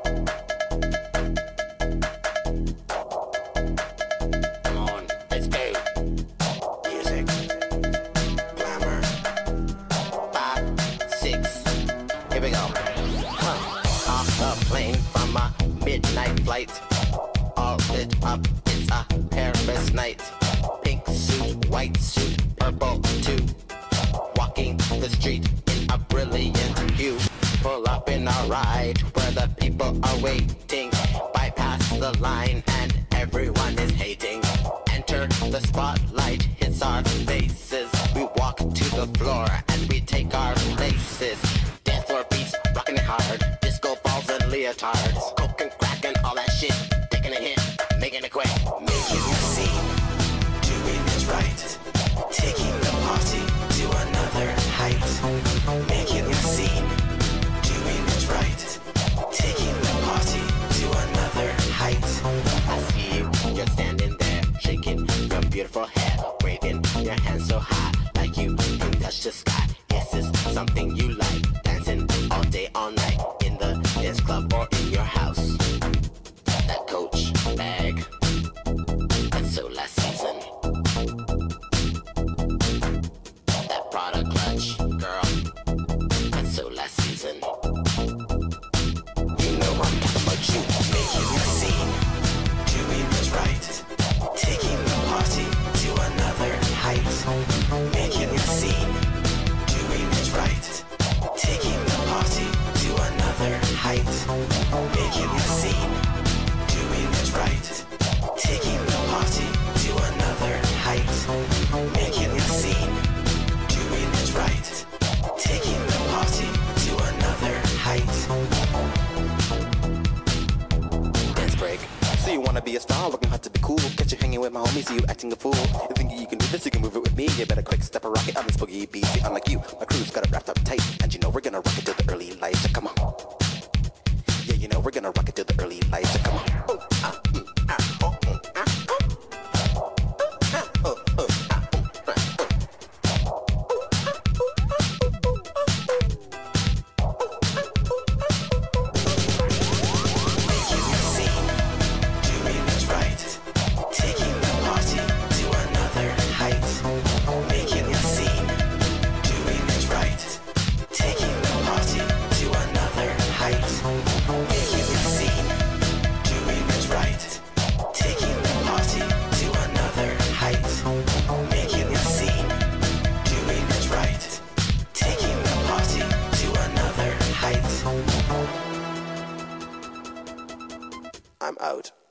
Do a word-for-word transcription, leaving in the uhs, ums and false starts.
Come on, let's go. Music, glamour, five, six, here we go. Huh. Off the plane from a midnight flight, all lit up, it's a Paris night. Pink suit, white suit, purple too. Walking the street in a brilliant hue. Pull up in a ride where the people are waiting. Bypass the line and everyone is hating. Enter the spotlight, hits our faces. We walk to the floor and we take our places. Dance floor beats, rocking it hard. Disco balls and leotards. Coke and crack and all that shit. Taking a hit, making it quick. Making a scene, doing it right. Taking the party to another height. Making a scene, doing it right. Taking the party to another height. I see you, you're standing there, shaking your beautiful hair, waving your hands so high, like you can touch the sky. Yes, it's something you like, dancing all day, all night, in the dance club or in your house. That Coach bag, that's so last season. That Prada clutch, girl, that's so last season. You know I'm talking about you. Making a scene, doing it right. Taking the party to another height. Making a scene, doing it right. Taking the party to another height. Making a scene, doing it right. Taking the party to another height. Making a scene, doing it right. Taking the party to another height. Dance break. So you wanna be a star, looking hot to be cool. Catch you hanging with my homies, see you acting a fool. You think you can do this, you can move it with me. You better quick step a rocket on this boogie beat. See, unlike you, my crew's got it wrapped up tight. And you know we're gonna rock it till the early lights. So come on. Yeah, you know we're gonna rock it till the early lights. So come on. Oh, ah, mm, ah, oh, mm, ah, oh. Ah, oh, oh, ah, oh, ah, oh. Making a scene, doing it right. Taking the party to another height. Making a scene, doing it right. Taking the party to another height. Making a scene, doing it right. Taking the party to another height. Making a scene, doing it right. Taking the party to another height. I'm out.